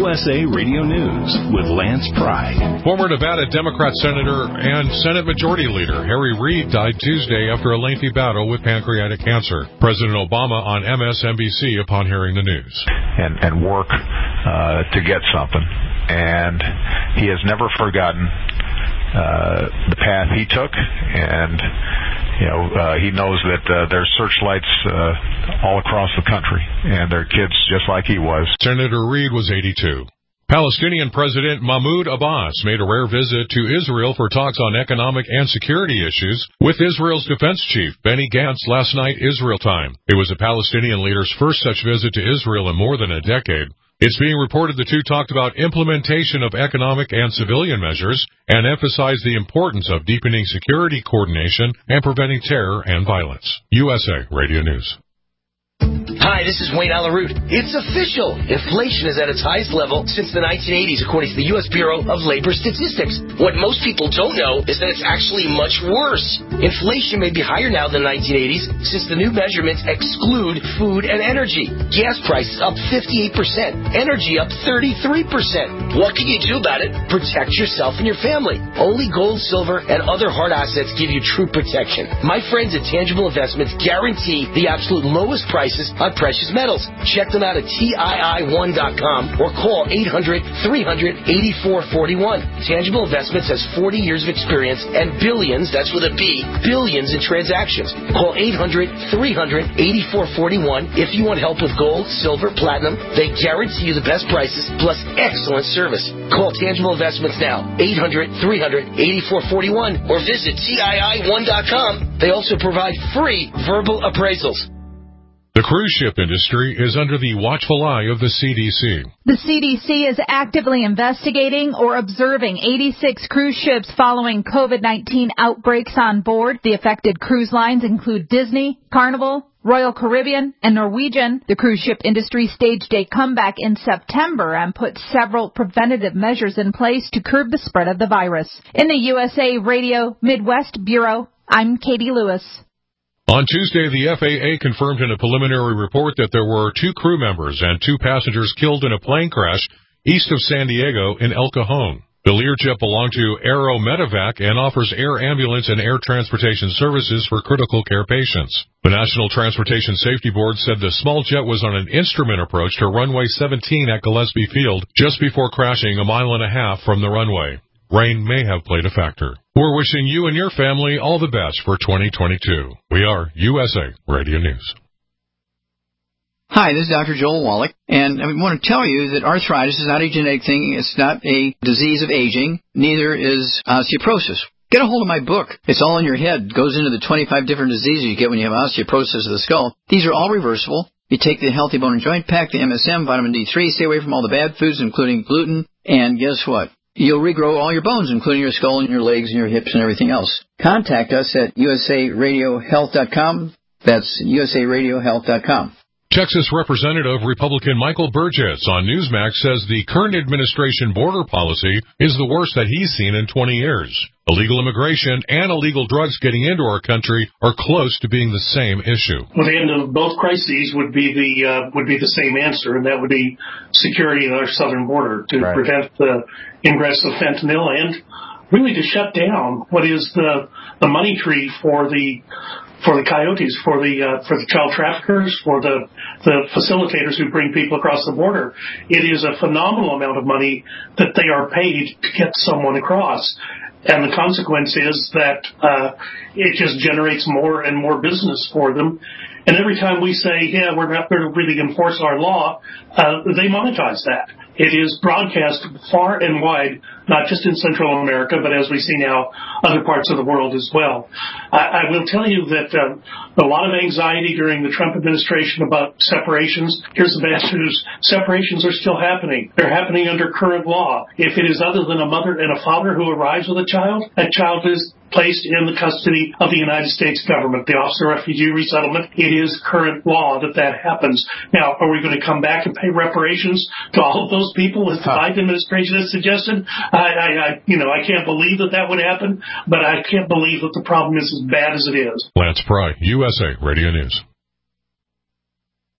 USA Radio News with Lance Pry. Former Nevada Democrat Senator and Senate Majority Leader Harry Reid died Tuesday after a lengthy battle with pancreatic cancer. President Obama on MSNBC upon hearing the news. And work to get something. And he has never forgotten the path he took, and he knows that there's searchlights all across the country, and there are kids just like he was. Senator Reid was 82. Palestinian President Mahmoud Abbas made a rare visit to Israel for talks on economic and security issues with Israel's defense chief, Benny Gantz, last night, Israel time. It was the Palestinian leader's first such visit to Israel in more than a decade. It's being reported the two talked about implementation of economic and civilian measures and emphasized the importance of deepening security coordination and preventing terror and violence. USA Radio News. Hi, this is Wayne Alaroot. It's official. Inflation is at its highest level since the 1980s, according to the U.S. Bureau of Labor Statistics. What most people don't know is that it's actually much worse. Inflation may be higher now than the 1980s since the new measurements exclude food and energy. Gas prices up 58%. Energy up 33%. What can you do about it? Protect yourself and your family. Only gold, silver, and other hard assets give you true protection. My friends at Tangible Investments guarantee the absolute lowest prices on precious metals. Check them out at TII1.com or call 800-300-8441. Tangible Investments has 40 years of experience and billions, that's with a B, billions in transactions. Call 800-300-8441 if you want help with gold, silver, platinum. They guarantee you the best prices plus excellent service. Call Tangible Investments now, 800-300-8441 or visit TII1.com. They also provide free verbal appraisals. The cruise ship industry is under the watchful eye of the CDC. The CDC is actively investigating or observing 86 cruise ships following COVID-19 outbreaks on board. The affected cruise lines include Disney, Carnival, Royal Caribbean, and Norwegian. The cruise ship industry staged a comeback in September and put several preventative measures in place to curb the spread of the virus. In the USA Radio Midwest Bureau, I'm Katie Lewis. On Tuesday, the FAA confirmed in a preliminary report that there were 2 crew members and 2 passengers killed in a plane crash east of San Diego in El Cajon. The Learjet belonged to Aero Medevac and offers air ambulance and air transportation services for critical care patients. The National Transportation Safety Board said the small jet was on an instrument approach to runway 17 at Gillespie Field just before crashing a mile and a half from the runway. Rain may have played a factor. We're wishing you and your family all the best for 2022. We are USA Radio News. Hi, this is Dr. Joel Wallach, and I want to tell you that arthritis is not a genetic thing. It's not a disease of aging. Neither is osteoporosis. Get a hold of my book. It's all in your head. It goes into the 25 different diseases you get when you have osteoporosis of the skull. These are all reversible. You take the Healthy Bone and Joint Pack, the MSM, vitamin D3, stay away from all the bad foods, including gluten, and guess what? You'll regrow all your bones, including your skull and your legs and your hips and everything else. Contact us at usaradiohealth.com. That's usaradiohealth.com. Texas Representative Republican Michael Burgess on Newsmax says the current administration border policy is the worst that he's seen in 20 years. Illegal immigration and illegal drugs getting into our country are close to being the same issue. Well, the end of both crises would be the same answer, and that would be security at our southern border to prevent the ingress of fentanyl and really to shut down what is the money tree for the coyotes, for the child traffickers, for the facilitators who bring people across the border. It is a phenomenal amount of money that they are paid to get someone across. And the consequence is that it just generates more and more business for them. And every time we say, yeah, we're not going to really enforce our law, they monetize that. It is broadcast far and wide, not just in Central America, but as we see now, other parts of the world as well. I will tell you that a lot of anxiety during the Trump administration about separations. Here's the bad news. Separations are still happening. They're happening under current law. If it is other than a mother and a father who arrives with a child, that child is placed in the custody of the United States government, the Office of Refugee Resettlement. It is current law that happens. Now, are we going to come back and pay reparations to all of those people as the Biden administration has suggested? I can't believe that would happen, but I can't believe that the problem is as bad as it is. Lance Pry, USA Radio News.